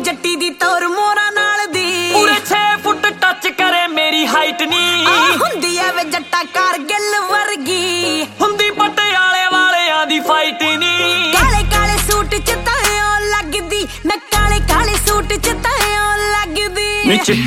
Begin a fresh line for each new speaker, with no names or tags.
ਜੱਟੀ ਦੀ ਤੌਰ ਮੋਰਾਂ ਨਾਲ ਦੀ
ਪੂਰੇ 6 ਫੁੱਟ ਟੱਚ ਕਰੇ ਮੇਰੀ ਹਾਈਟ ਨੀ
ਹੁੰਦੀ ਐ ਵੇ ਜੱਟਾ ਕਾਰਗਿਲ ਵਰਗੀ
ਹੁੰਦੀ ਪਟਿਆਲੇ ਵਾਲਿਆਂ ਦੀ ਫਾਈਟ ਨੀ
ਕਾਲੇ ਕਾਲੇ ਸੂਟ ਚ ਤਾਂ ਲੱਗਦੀ ਨਾ ਕਾਲੇ ਕਾਲੇ ਸੂਟ ਚ ਤਾਂ ਲੱਗਦੀ
ਨੀ ਚਿੱਟੇ